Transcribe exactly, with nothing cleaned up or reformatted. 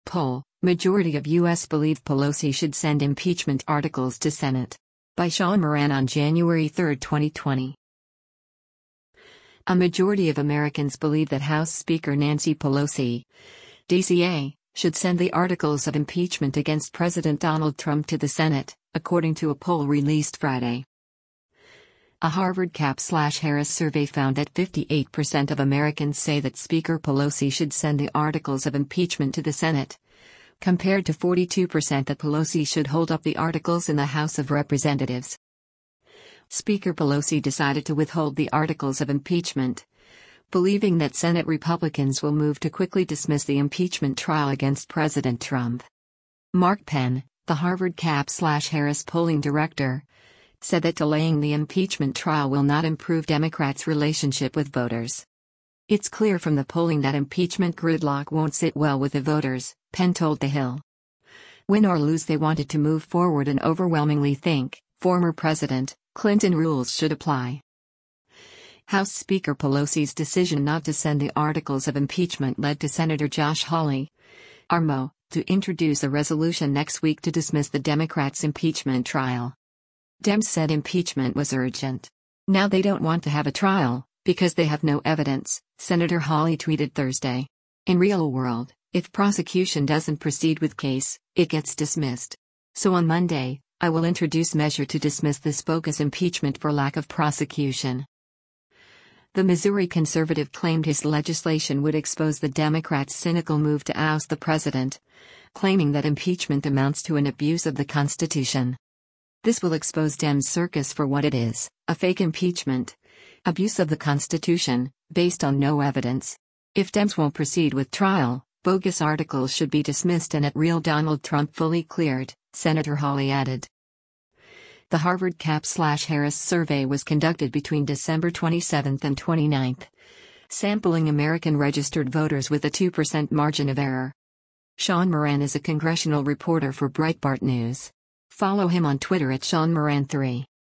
poll, majority of U S believe Pelosi should send impeachment articles to Senate. By Sean Moran on January third, twenty twenty. A majority of Americans believe that House Speaker Nancy Pelosi, D C A, should send the articles of impeachment against President Donald Trump to the Senate, according to a poll released Friday. A Harvard Cap/Harris survey found that fifty-eight percent of Americans say that Speaker Pelosi should send the articles of impeachment to the Senate, compared to forty-two percent that Pelosi should hold up the articles in the House of Representatives. Speaker Pelosi decided to withhold the articles of impeachment, believing that Senate Republicans will move to quickly dismiss the impeachment trial against President Trump. Mark Penn, the Harvard Cap/Harris polling director, said that delaying the impeachment trial will not improve Democrats' relationship with voters. It's clear from the polling that impeachment gridlock won't sit well with the voters, Penn told The Hill. Win or lose, they wanted to move forward and overwhelmingly think former President Clinton rules should apply. House Speaker Pelosi's decision not to send the articles of impeachment led to Senator Josh Hawley, R M O, to introduce a resolution next week to dismiss the Democrats' impeachment trial. Dems said impeachment was urgent. Now they don't want to have a trial, because they have no evidence, Senator Hawley tweeted Thursday. In real world, if prosecution doesn't proceed with case, it gets dismissed. So on Monday, I will introduce measure to dismiss this bogus impeachment for lack of prosecution. The Missouri conservative claimed his legislation would expose the Democrats' cynical move to oust the president, claiming that impeachment amounts to an abuse of the Constitution. This will expose Dems' circus for what it is, a fake impeachment, abuse of the Constitution, based on no evidence. If Dems won't proceed with trial, bogus articles should be dismissed and at real Donald Trump fully cleared, Senator Hawley added. The Harvard Cap/Harris survey was conducted between December twenty-seventh and twenty-ninth, sampling American registered voters with a two percent margin of error. Sean Moran is a congressional reporter for Breitbart News. Follow him on Twitter at Sean Moran three.